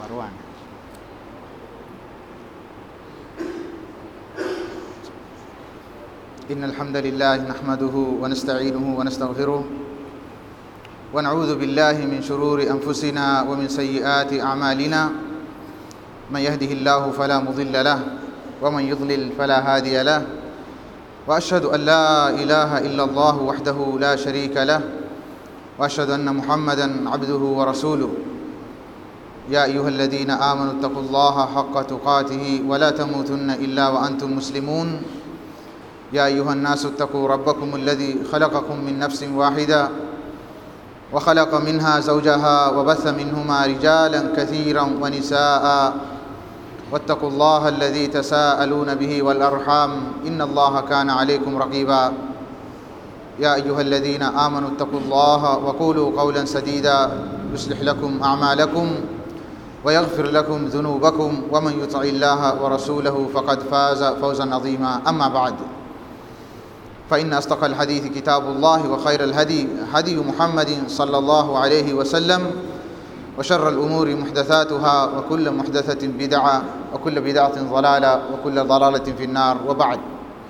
مروان. إن الحمد لله نحمده ونستعينه ونستغفره ونعوذ بالله من شرور أنفسنا ومن سيئات أعمالنا. من يهده الله فلا مضل له ومن يضلل فلا هادي له. وأشهد أن لا إله إلا الله وحده لا شريك له وأشهد أن محمدا عبده ورسوله. يا أيها الذين آمنوا اتقوا الله حق تقاته ولا تموتن إلا وأنتم مسلمون. يا أيها الناس اتقوا ربكم الذي خلقكم من نفس واحدة وخلق منها زوجها وبث منهما رجالا كثيرا ونساء واتقوا الله الذي تساءلون به والأرحام إن الله كان عليكم رقيبا. يا أيها الذين آمنوا اتقوا الله وقولوا قولا سديدا يصلح لكم أعمالكم ويغفر لكم ذنوبكم ومن يطع الله ورسوله فقد فاز فوزا عظيما. أما بعد، فإن أصدق الحديث كتاب الله وخير الهدي هدي محمد صلى الله عليه وسلم وشر الأمور محدثاتها وكل محدثة بدعة وكل بدعة ضلالة وكل ضلالة في النار. وبعد،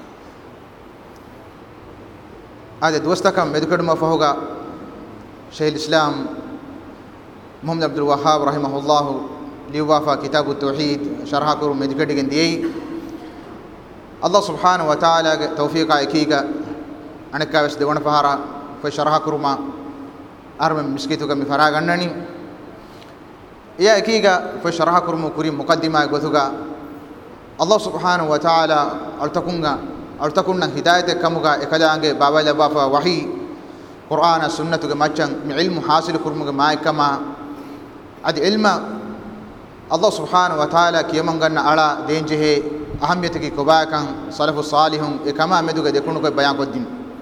هذا دوستكم مدكر مفهوغا شيخ الإسلام محمد عبد الوهاب رحمه الله ليوافا كتاب التوحيد شرح كرم مدكر دي الله سبحانه وتعالى توفيق اكيغا انكا وس دون فهارا فشرح كرما ارم مسكيتو كم فراغنني يا اكيغا فشرح كرم كريم مقدمه غتوغا الله سبحانه وتعالى التكون هدايه كمغا اكلانگه بابا لبافا وحي قرآن سنة مچن علم حاصل كرمغ مايكما ادي علم الله سبحانه وتعالى كيمنگن على دينجه أهميتك كباكان سلف الصالحون كما مدوغا دكونو كو بيان قدين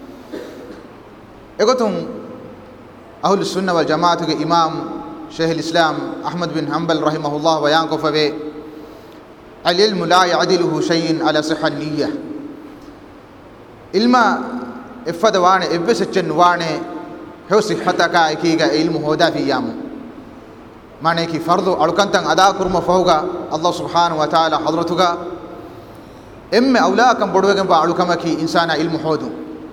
اغتم اهل السنه والجماعه امام شيخ الاسلام احمد بن حنبل رحمه الله بيان کو فبه العلم لا يعدله شيء على صحه النيه. علم افدوان ابسچن وانه هو صحتك اكيغا علم هودا في يام معنی کی فرض الکنتن ادا کرم فوغا الله سبحانه وتعالى حضرتك ام اولاكم بدوگم با الکمکی انسان علم هودو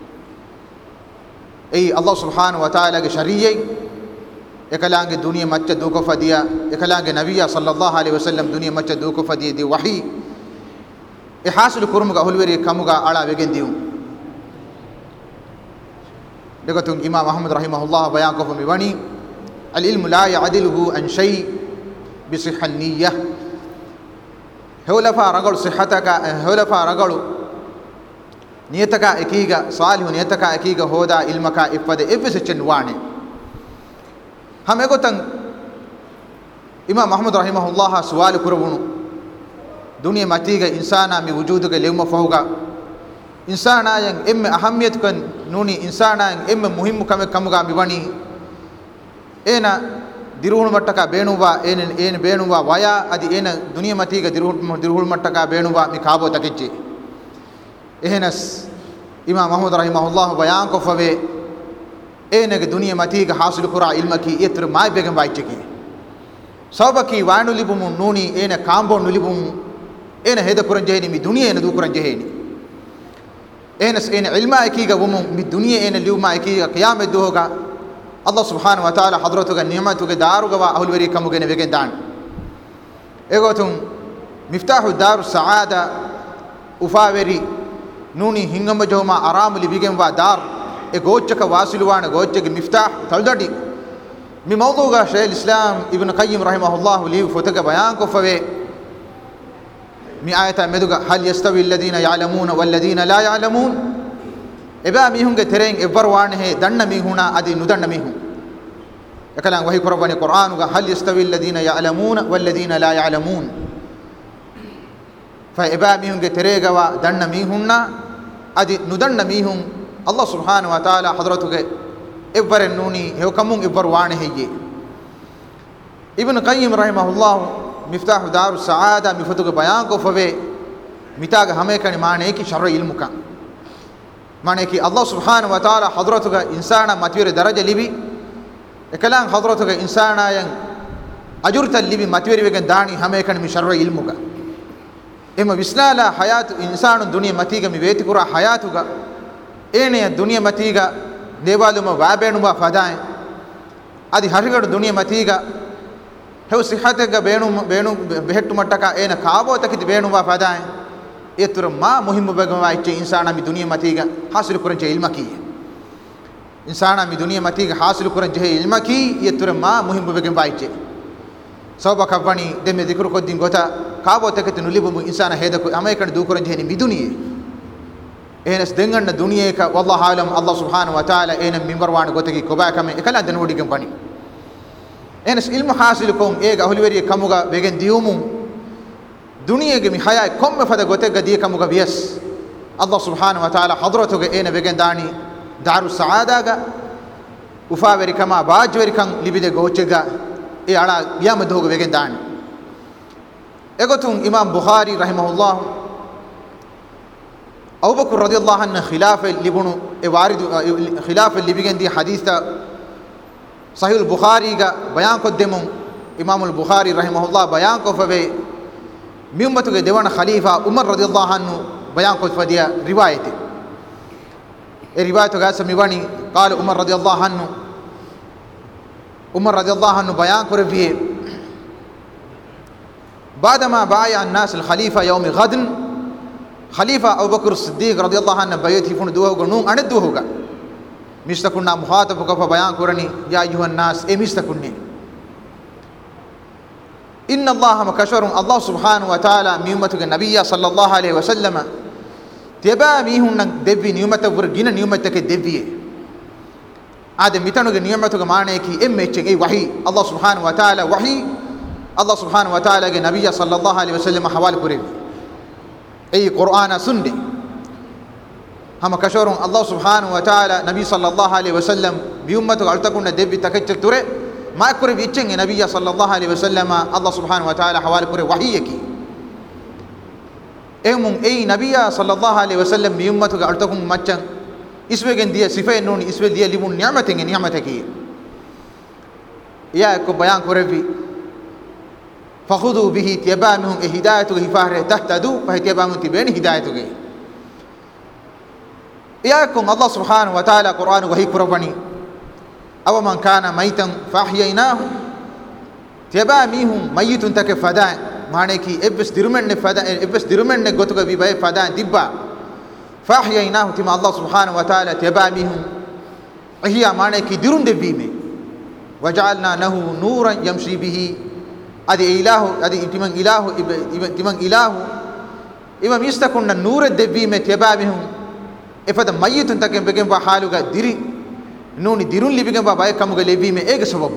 اي الله سبحانه وتعالى کے شریعه اکلانگ دنیا مچ دوکو فدیا اکلانگ نبی صلی الله علیه وسلم دنیا مچ دوکو فدی دی وحی احاصل کرمگا ہلوری کمگا اڑا وگن دیو دگتون امام احمد رحمه الله بیان کو فمی بنی العلم لا يعدله عن شيء بصحة النية. هولفا رجل صحتك هولفا رجل نيتك اكيغا صالح نيتك اكيغا هودا علمك افد افسچن وانه هم اگوتن امام احمد رحمه الله سوال کربونو دنیا ماتیگا انسانا می وجودك ليوم فوغا انسانا ين ام اهمیت کن نونی انسانا ين ام مهم کمگا می بنی اینا දිරුහුණු මට්ටක බේනුවා ඒන බේනුවා වයා අදි ඒන දුනිය මතීක දිරුහුණු මට්ටක බේනුවා මේ කාබෝ තකිච්චි එහෙනස් ඉමාම් අහමද් රහිමහුල්ලාහ් බයාන් කොෆවේ ඒනගේ දුනිය මතීක හාසිල් කුරා ඉල්මකි ඊතර මායි බෙගම් වයිච්චකි සවබකි වානු ලිබුමු නූනි ඒන කාම්බෝ නුලිබුමු ඒන හෙද කුරන් ජෙහෙනි මේ දුනිය ඒන දු කුරන් ජෙහෙනි එහෙනස් ඒන ඉල්මා එකීග වමු මේ දුනිය ඒන ලියුමා එකීග ඛියාමෙ දුහෝගා الله سبحانه وتعالى حضرتك نعمتك دارك واهل وري كمغن وگن دان اگوتم مفتاح دار السعاده افاوري نوني هنگم جوما آرام لبيگن وا دار اگوچك واسلوان گوچك مفتاح تلددي مي موضوع شيخ الاسلام ابن قيم رحمه الله لي فتك بيان کو فوي مي آيات مدوغا هل يستوي الذين يعلمون والذين لا يعلمون එබා මිහුන්ගේ තෙරෙන් එවර වානේ දන්න මිහුණා අදි නුදන්න මිහුන් එකලන් වහී කරවන්නේ කුර්ආනුගා හල් යස්තවි الذين يعلمون والذين لا يعلمون فإبا මිහුන්ගේ තෙරේගවා දන්න මිහුණා අදි නුදන්න මිහුන් الله سبحانه وتعالى حضرتගේ එවර නූනි හේකමුන් එවර වානේ හේයේ ابن قيم رحمه الله مفتاح دار السعاده مفتوගේ බයාන් කොෆවේ මිතාගේ හැම එකනි මානේ කි ශර ඉල්මුකා माने कि अल्लाह सुब्हान व तआला हजरत का इंसान मतवीर दरजा लिबी एकलान हजरत का इंसान आयन ajurtal libi matveri wegen dani hame kan mi sharra ilmuga ema visnala hayatu insanu duniya matiga mi veti kura hayatuga ene duniya matiga devaluma wabenuma fadaen adi harigadu duniya matiga hew sihatega beenu behettu mattaka ena kaabo takiti beenuma fadaen etur ma muhimmu begama ichi insana mi duniya matiga hasil kuranje ilmaki insana mi duniya matiga hasil kuranje ilmaki etur ma muhimmu begama ichi sawba kabani demme dhikru koddin gota kaabo takiti nulibu insana hedaku amaykan du kuranje ni mi duniye enes denganna duniye ka wallahu alam Allah subhanahu wa ta'ala ena minbarwan gotaki koba kame ekala den hodigam bani enes ilmu hasil kom ega holiveri kamuga begen diumu duniyege mi haya komme fada gotega die kamuga bias Allah subhanahu wa ta'ala hadratuga ena begen dani daru saada ga ufaveri kama baajveri kan libide gochega e ala yama doga begen dani egotun imam bukhari rahimahullah Abu Bakr radiyallahu anhu khilafa libunu e waridu khilafa libigen di hadith ta Sahih al-Bukhari ga bayan ko demun Imam al-Bukhari rahimahullah bayan ko fabe mi ummatu ge dewana khalifa Umar radiyallahu anhu bayan ko fadiya riwayat e riwayat ga sami wani qala Umar radiyallahu anhu bayan ko reviye بعدما بايع الناس الخليفه يوم غد خليفه ابو بكر الصديق رضي الله عنه بيتي فون دوه غنون ان دوه مستكنا مخاطب كف بيان قرني يا ايها الناس اي مستكني ان الله مكشر الله سبحانه وتعالى ميمتك النبي صلى الله عليه وسلم تبا ميهن دبي نيمت ورغين نيمتك دبي ادم ميتنوغ نيمتك مانيكي امچ اي وحي الله سبحانه وتعالى وحي الله سبحانه وتعالى النبي صلى الله عليه وسلم حوالي قريب اي قرآن سندي هم كشورون الله سبحانه وتعالى نبي صلى الله عليه وسلم بيومته قالتكم دبي تكچل تره ما قريب يچن نبي صلى الله عليه وسلم الله سبحانه وتعالى حوالي قريب وحيكي ايمون اي نبي صلى الله عليه وسلم بيومته قالتكم مچن اسوegen dia sifa ennon iswe dia limun ni'maten ni'mataki ya ko bayan korevi فخذوا به تيبامهم هدايته فهر تهتدوا فهتيبامهم تبين هدايته إياكم الله سبحانه وتعالى قرآن وهي قرباني أو من كان ميتا فأحييناه تيبامهم ميت تك فداء معنيكي إبس درمن نقطك بباي فداء دبا فأحييناه تما الله سبحانه وتعالى تيبامهم هي معنيكي درون دبيمه وجعلنا له نورا يمشي به adi ilahu adi timan ilahu ima mistakunna nur devime tebabihum efada mayitun takem begen ba haluga diri noni dirun libigen ba bay kamuga levime ege sababu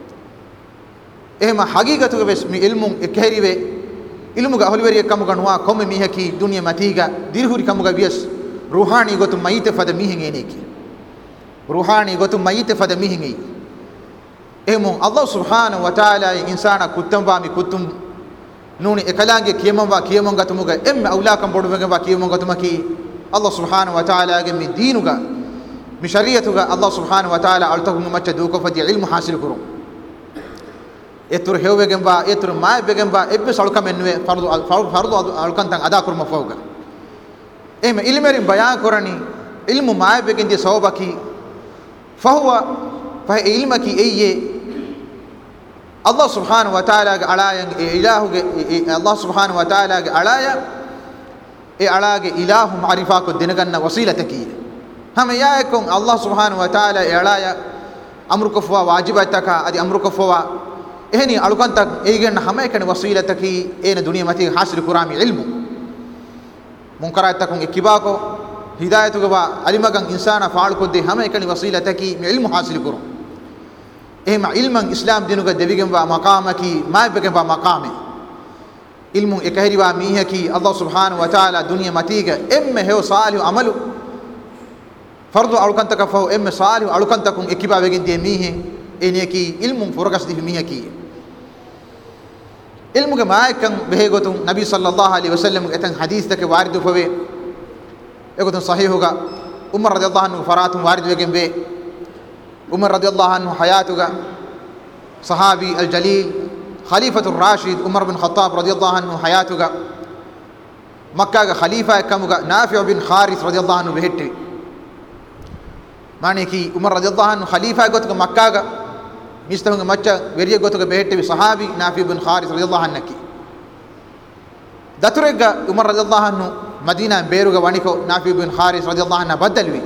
ehma haqiqatu bes mi ilmun ekherive ilmuga holveri kamuga nuwa komme mi haki dunya matiga dirhuri kamuga bias ruhani gotu mayite fada mihin eneki ruhani gotu mayite fada mihin emu Allah subhanahu wa ta'ala insana kuttam ba mi kuttum nuni ekalange kiyamon gatumuga emme awlakam bodu ba kiyamon gatumaki Allah subhanahu wa ta'ala ge mi dinuga mi shariatuga Allah subhanahu wa ta'ala altakum macca duko fadi ilmu hasil kuru etur hewegen ba etur ma begen ba ebbe salukam enwe fardu alkan tan ada kurma fawga emme ilmerin bayan korani ilmu ma begen di sawbaki fa ilmaki eyye Allah subhanahu wa ta'ala alaya ilahu Allah subhanahu wa ta'ala alaya alage ilahu ma'rifa ko dinaganna wasilataki hame yaakon Allah subhanahu wa ta'ala alaya amru ko fwa wajibataka adi amru ko fwa ehni alukanta eigen hame kan wasilataki ena duniya mati hasil qurami ilmu munkaratakum ikibako hidayatu ba alimagan insana faal ko de hame kan wasilataki ilmu hasil quru ehma ilman islam dinuga devigen ba maqamaki ma begen ba maqame ilmu ekahiri ba mihaki Allah subhanahu wa ta'ala dunya matiga emme he salih amalu fardu alukanta ka fa emme salih alukanta kun ekiba begen de mihe eneki ilmu furagas di mihaki ilmu ke maakan behegotun nabi sallallahu alaihi wasallam etan hadith take waridu fave egotun sahih hoga umar radhiyallahu anhu faratun waridu begen be عمر رضي الله عنه حياتك صحابي الجليل ಖಲೀಫತು ರಾಶಿದ್ ಉಮರ್ ಬಿನ್ ಖತ್ತಾಬ್ ರದಿಯಲ್ಲಾಹು ಅನ್ಹು ಹಯಾತುಗ ಮಕ್ಕಾಗ ಖಲೀಫಾ ಕಮುಗ ನಾಫಿ ಬಿನ್ ಹಾರಿಸ್ ರದಿಯಲ್ಲಾಹು ಅನ್ಹು ಬೆಹೆಟ್ಟಿ ಮಾಣಿಕಿ ಉಮರ್ ರದಿಯಲ್ಲಾಹು ಅನ್ಹು ಖಲೀಫಾ ಗೊತ್ತುಗ ಮಕ್ಕಾಗ ಮಿಸ್ತಹುಂಗ ಮಚ್ಚ ವೆರಿಯ ಗೊತ್ತುಗ ಬೆಹೆಟ್ಟಿವಿ ಸಹಾಬಿ ನಾಫಿ ಬಿನ್ ಹಾರಿಸ್ ರದಿಯಲ್ಲಾಹು ಅನ್ನಕಿ ದತುರೆಗ್ಗ ಉಮರ್ ರದಿಯಲ್ಲಾಹು ಅನ್ಹು ಮದೀನಾ ಬೇರುಗ ವಣಿಕೋ ನಾಫಿ ಬಿನ್ ಹಾರಿಸ್ ರದಿಯಲ್ಲಾಹು ಅನ್ಹು ಬದ್ದಲ್ವಿ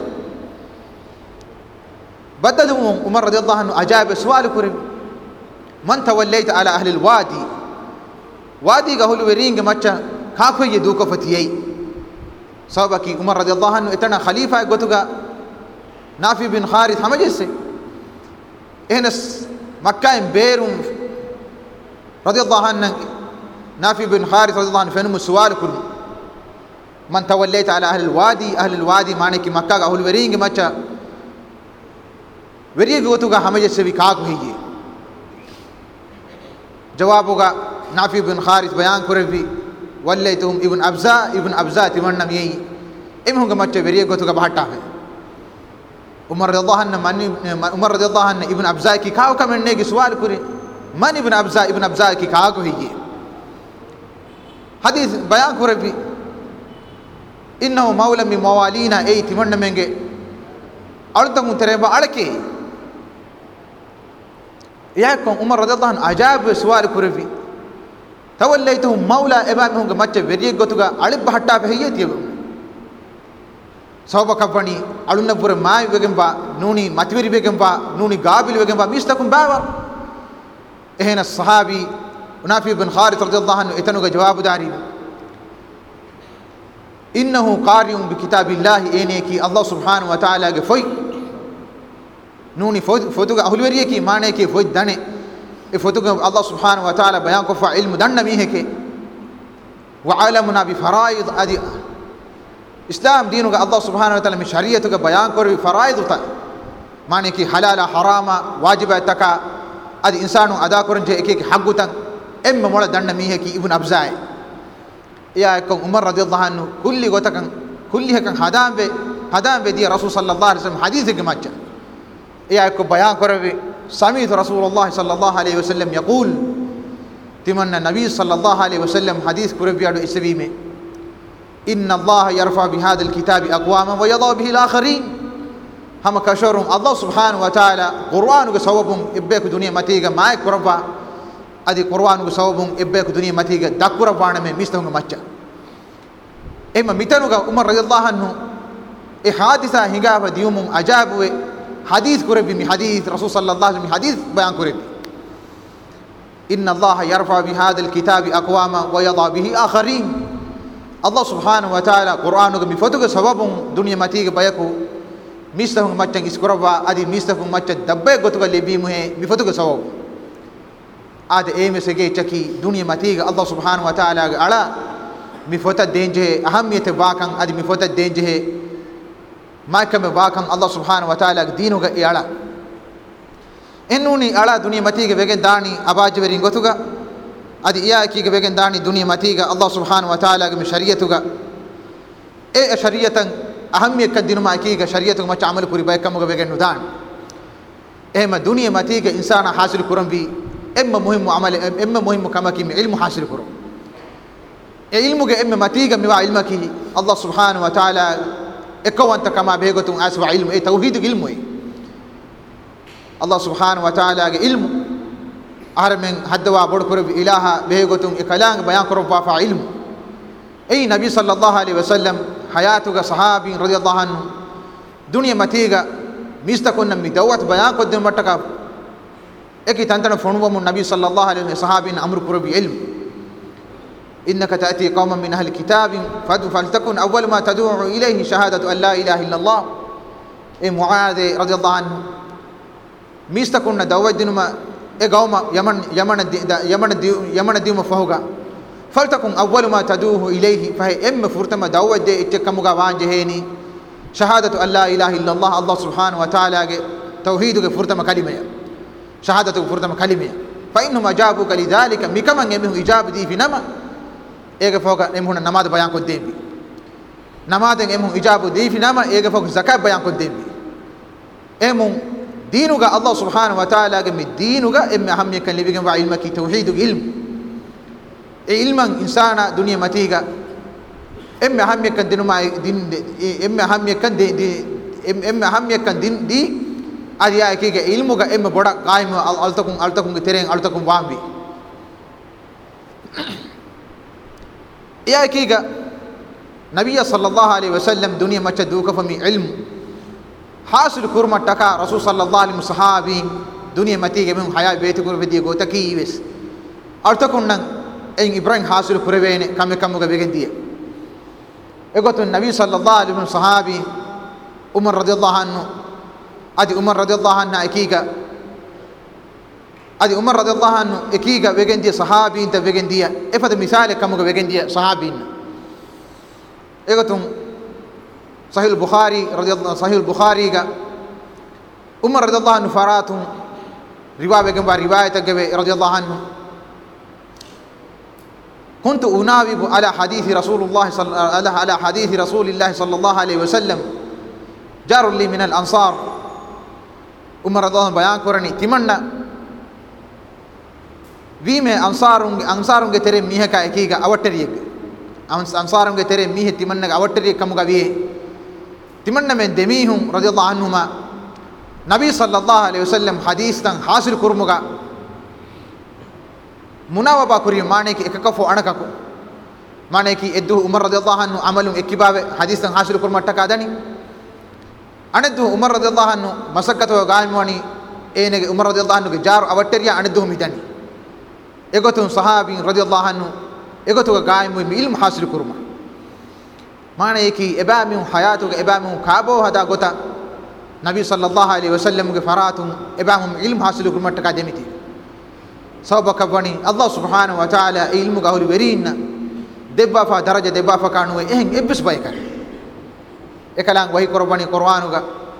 ಬದ್ದಲು ಉಮರ್ ರದಿಯಲ್ಲಾಹು ಅನ್ಹು ಅಜಾಬ ಸುವಾಲು ಕುರಿ ಮನ್ ತವಲ್ಲೈತ ಅಲ ಅಹ್ಲಿಲ್ ವಾದಿ ವಾದಿಗ ಹುಲು ವೆರಿಂಗ ಮಚ್ಚ ಕಾಕೊಯ್ಯ ದೂಕಫತಿಯೈ ಸಬಕಿ ಉಮರ್ ರದಿಯಲ್ಲಾಹು ಅನ್ಹು ಎತನ ಖಲೀಫಾ ಗೊತ್ತುಗ ನಾಫಿ ಬಿನ್ ಹಾರಿಸ್ ಹಮಜೆಸ್ಸೆ ehnas makkaen berum radiyallahu anhu nafi bin haris radiyallahu anhu fenum suwal kun man tawallayta ala ahli alwadi maneki makka ga ahul weringe macha weriye gotuga hamaje sevi kaaku hiye jawabuga nafi bin haris bayan kurevi wallaytum ibn abza timannam yi emhunga macha weriye gotuga bahata hai उमर रज़ियल्लाहु अन्हु इब्न अब्ज़ा की खाओ का मिलने की सवाल करे मन इब्न अब्ज़ा की खाओ को ही ये हदीस बयान करे भी इन्नो मौला मी मवालीना ए तिमन्न मेंगे अड़तंग तेरे बा अड़के यह को उमर रज़ियल्लाहु अन्हु अजाब सवाल करे भी तवल्लैतु मौला एबा में होंगे मच्चे वेरिये गोतुगा अड़ब हट्टा पे ये थी ಸೌಬ ಕಬ್ಬಣಿ ಅಳುನ್ನಪುರ ಮಾಯಿ ಬೇಗೆಂಬ ನೂನಿ ಮತಿವಿರಿ ಬೇಗೆಂಬ ನೂನಿ ಗಾಬಿಲ್ ಬೇಗೆಂಬ ಮೀಸ್ತಕುಂ ಬಾವ ಎಹನ ಸಹಾಬಿ ನಾಫಿ ಬಿನ್ ಹಾರಿಸ್ ರದಿಯಲ್ಲಾಹು ಅನ್ಹು ಇತನುಗ ಜವಾಬುದಾರಿ ಇನ್ನಹು ಕಾರಿಯುಂ ಬಿ ಕಿತಾಬಿಲ್ಲಾಹಿ ಏನೇಕಿ ಅಲ್ಲಾಹ್ ಸುಬ್ಹಾನಹು ವ ತಆಲಾಗೆ ಫೊಯ್ ನೂನಿ ಫೊತುಗ ಅಹುಲ್ವರಿಯಕಿ ಮಾನೇಕಿ ಫೊಯ್ ದನೆ ಎ ಫೊತುಗ ಅಲ್ಲಾಹ್ ಸುಬ್ಹಾನಹು ವ ತಆಲಾ ಬಯಾನ್ ಕೊಫ ಇಲ್ಮು ದನ್ನ ಮೀಹಕೆ ವ ಆಲಮುನಾ ಬಿ ಫರಾಯಿದ್ ಅದಿ इस्लाम दीन का अल्लाह सुब्हानहु व तआला में शरीयत का बयान कर फराइद होता माने कि हलाल हराम वाजिब तका अद इंसानु अदा करन जे एक हक तक एम मोड़ दंड मी है कि इब्न अब्ज़ा या को उमर रदियल्लाहु अन्हु कुल्ली गोतक कुल्ली हक हदाम बे दिया रसूल सल्लल्लाहु अलैहि वसल्लम हदीस के मच या को बयान करवे समीत रसूलुल्लाह सल्लल्लाहु अलैहि वसल्लम यकूल तिमन्ना नबी सल्लल्लाहु अलैहि वसल्लम हदीस कुरबियाडो इसवी में إن الله يرفع بهذا الكتاب أقواما ويضع به الآخرين هم كشرهم الله سبحانه وتعالى قرآن كسببهم إبّيك دنيا متيجا ما يكربا أدي قرآن كسببهم إبّيك دنيا متيجا دكربا نمي مستهم مچا إما ميتانو عمر رضي الله عنه إحادثة هنگا ديومهم أجابوا حديث كربي من حديث رسول صلى الله عليه وسلم حديث بيان كربي إن الله يرفع بهذا الكتاب أقواما ويضع به آخرين Allah subhanahu wa ta'ala Qur'anu ga mifotuga sababun dunya matiga bayaku mistahum maccan iskuraba adi mistahum macca dabbe gotuga lebi muhe mifotuga sabab ade eme sege chaki dunya matiga Allah subhanahu wa ta'ala ga ala mifota denje ahamiyete bakan adi mifota denje makame bakan Allah subhanahu wa ta'ala ga dinu ga ala ennuni ala dunya matiga wegen dani abajweri gotuga adi iya ki ge wegen dani dunya matiga Allah subhanahu wa ta'ala ge shariyatuga e shariyatan ahamiyat ka dinuma ki ge shariyatuga ma amal kuri bay kam ge wegen nudan ehma dunya matiga insana hasil kuram bi emma muhim amal emma muhim kama ki ilmu hasil kuram e ilmu ge emma matiga mi wa ilma ki Allah subhanahu wa ta'ala ekawanta kama begotum aswa ilmu e tauhid ge ilmu Allah subhanahu wa ta'ala ge ilmu आरमें हदवा बड़ कर इलाहा बेगोतुम इकलांग बयान करो वाफा इल्म ए नबी सल्लल्लाहु अलैहि वसल्लम हयातुगा सहाबी रदियल्लाहु अन्हु दुनिया मतीगा मिस्तकुन मी दवत बयान को दिन मटका एक तंतन फोनवम नबी सल्लल्लाहु अलैहि वसल्लम सहाबीन अमर कर इल्म इन्नक ताती कौमन मिन अहल किताब फलतकुन अव्वल मा तदउ इलैहि शहादतु अन ला इलाहा इल्लल्लाह ए मुआद रदियल्लाहु अन्हु मिस्तकुन दवत दिनमा ए गौमा यमन दीम फहुगा फलतकुन अव्वल मा तदूहु इलैहि फहि एम फुरतमा दावत दे इच्चकमुगा वांजहेनी शहादतु अल्ला इलाहा इल्लल्लाह अल्लाह सुब्हानहु व तआला के तौहीद के फुरतमा कलिमे शहादतु के फुरतमा कलिमे फइन्हुम अजाबु लिजालिका मिकमन एमहु इजाब दी फिनमा एगे फोगा एमहुन नमाज बयान को देबी नमाज एमहु इजाब दी फिनमा एगे फोग ज़कात बयान को देबी एमु دينوغا الله سبحانه وتعالى من دينوغا إما أهمية كان لبيجن وعلمك توحيد علم علما إنسان دنيا متيجا إما أهمية كان دين ما دين إما أهمية كان إما أهمية كان دين أديا كيجا علموغا إما بڑا قائم ألتكم ترين ألتكم وامبي يا كيجا نبي صلى الله عليه وسلم دنيا ما تدوك فمي علم حاصل كرمة تكا رسول صلى الله عليه وسلم دنيا متيجا من حياة بيتك ورفدي جو تكيبس ألتكم نن إن إبراهيم حاصل كربين كم بيجن ديه إقوت النبي صلى الله عليه وسلم صحابي عمر رضي الله عنه أدي عمر رضي الله عنه إكيجا أدي عمر رضي الله عنه إكيجا بيجن ديه صحابي أنت بيجن ديه إفاد مثال كم بيجن ديه صحابي إقوتهم صحيح البخاري رضي الله صحيح البخاري عمر رضي الله عنه فراتهم رواية رضي الله عنه كنت أناوب على حديث رسول الله صلى الله عليه وسلم جار لي من الأنصار عمر رضي الله عنه بيان كورني تمنى ويمه أنصارون ترى ميه كايكيغا أوتريك أنصارون ترى ميه تمنى أوتريك كم كبيه تمنى من دميهم رضي الله عنهما نبي صلى الله عليه وسلم حديث تن حاصل كرمغا مناوبة كوري مانيك إككفو أنككو مانيك إدو عمر رضي الله عنه عملهم إكباب حديث تن حاصل كرمغا تكادني أندو عمر رضي الله عنه مسكتو غايموني إنك عمر رضي الله عنه جار أوتريا أندو ميداني إغوتون صحابي رضي الله عنه إغوتو غايمو علم حاصل كرمغا مانيك إبامي حياتو إبامي كابو هذا غوتا نبي صلى الله عليه وسلم فراتهم إبامهم علم حاصل كرمغا تكادمتي سبب كبني الله سبحانه وتعالى علم قهول برينا دبا فا درجة دبا فا كانوا إهن إبس بايكا إكلام وهي قرباني قرآنك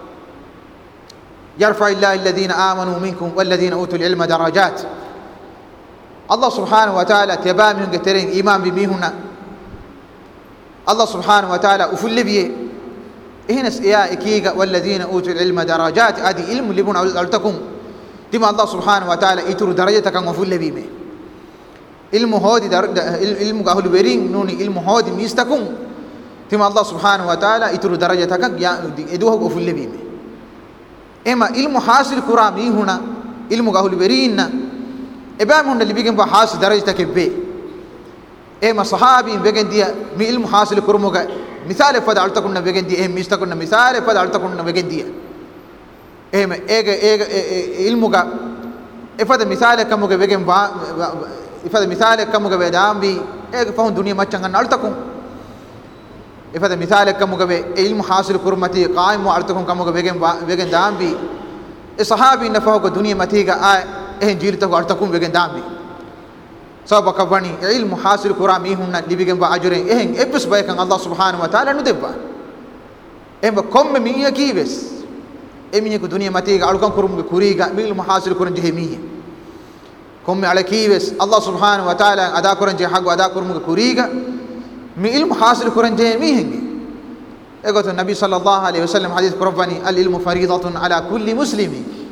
يرفع الله الذين آمنوا منكم والذين أوتوا العلم درجات الله سبحانه وتعالى تبامهم قترين إيمان بميهنا الله سبحانه وتعالى أفل بيه إهن سياء إكيغا والذين أوتوا العلم درجات أدي علم لبن ألتكم تما الله سبحانه وتعالى يتر درجتك مفول بيمه علم هودي علم قهول برين نوني علم هودي ميستكم تما الله سبحانه وتعالى يتر درجتك يدوه مفول بيمه اما علم حاصل كرامي هنا علم قهول برين ابام هنا اللي بيجن بحاصل درجتك بي اما صحابي بيجن دي مي علم حاصل كرموغا مثال فدالتكم بيجن دي ميستكم مثال فدالتكم بيجن دي إيه علمك إفاد مثال كم كبيجن إفاد مثال كم كبيدام بي فهم دنيا ما تشانغ نالتكم إفاد مثال كم كبي علم حاصل كرمتي قائم وعلتكم كم كبيجن دام بي الصحابي نفعوا الدنيا ما تيجا جيرتك وعلتكم بيجن دام بي سبب كبني علم حاصل كرامي هنا اللي بيجن بأجرين إبس بايكان الله سبحانه وتعالى ندبا كم مية كيبس إمني كدنيا ماتيجا على كم كرم كوريجا ميل محاصر كورن جهمية كم على كيبس الله سبحانه وتعالى أدا كورن جه حق أدا كرم كوريجا ميل محاصر كورن جهمية إقول النبي صلى الله عليه وسلم حديث قرباني العلم فريضة على كل مسلم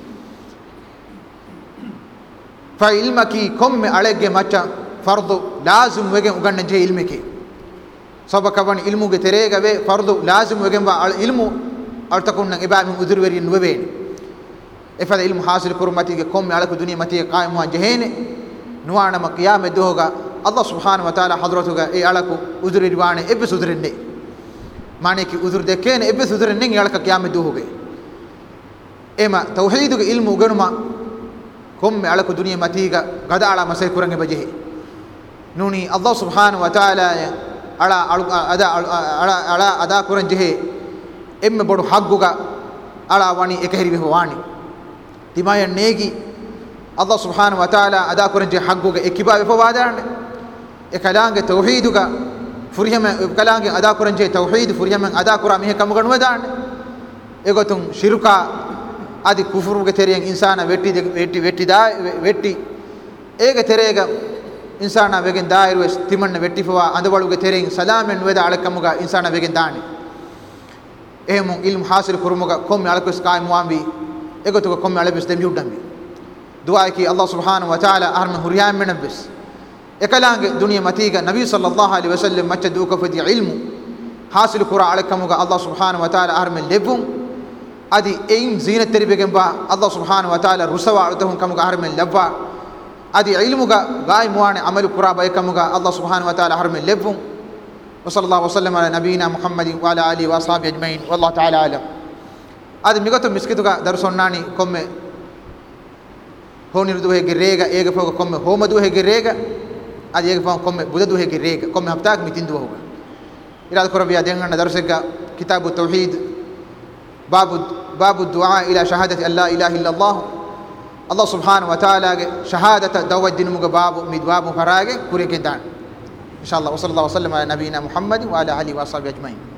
فعلمك كم عليك متى فرض لازم وجن وجن جه علمك سبب كمان علمك تريجا به فرض لازم وجن علم أرتكون إبام أذر ورين وبين إفاد علم حاصل كرمتي كم على الدنيا متي قائم وجهين نوانا مقيام الدهوجا الله سبحانه وتعالى حضرتك إيه على أذر الوان إبس أذر الني مانك أذر دكين إبس أذر الني على قيام الدهوجا إما توحيدك علم وجنما كم على الدنيا متي قد على مسير كرنج بجه نوني الله سبحانه وتعالى على أدا كرنجه إما بدو حقوقا على واني إكهري بهواني تمايا نيجي الله سبحانه وتعالى أدا كرنجي حقوقا إكبا بفوادان إكلانج توحيدك فريهم إكلانج أدا كرنجي توحيد فريهم أدا كراميه كم كانوا دان إقولون شركا أدي كفر كتيرين إنسان ويتي إيه كتيرينga إنسان بيجن داير وس تمن ويتي فوا أندوالو كتيرين سلام من ودا على كموجا إنسان بيجن داني إيه مون علم حاصل كرموجا كم على كوس كاي موامبي egoto komme ale bes dem yudambi du'a ki Allah subhanahu wa ta'ala arme huriyam men bes ekalange duniya matiga nabi sallallahu alaihi wasallam macha du ko fadi ilmu hasil qura alakamuga Allah subhanahu wa ta'ala arme lebum adi ein zina terbegen ba Allah subhanahu wa ta'ala rusawa alutahum kamuga arme labba adi ilmuga gaay muane amalu qura ba kamuga Allah subhanahu wa ta'ala arme lebum wa sallallahu wasallam ala nabiyina muhammadin wa ala alihi wa ashabihi ajma'in wallahu ta'ala alam adi migoto miskituga darsonnani komme honirdu hege rega ege foga komme homadu hege rega adi ege foga komme budadu hege rega komme haftaak mitindu hoga irad korabiya denganna darsega kitabu tauhid babu du'a ila shahadati an la ilaha illa allah Allah subhanahu wa ta'ala ge shahadata dawaddin muga babu mid babu farage kureke dan inshallah wa sallallahu wasallam ala nabiyina muhammadin wa ala alihi wa ashabihi ajma'in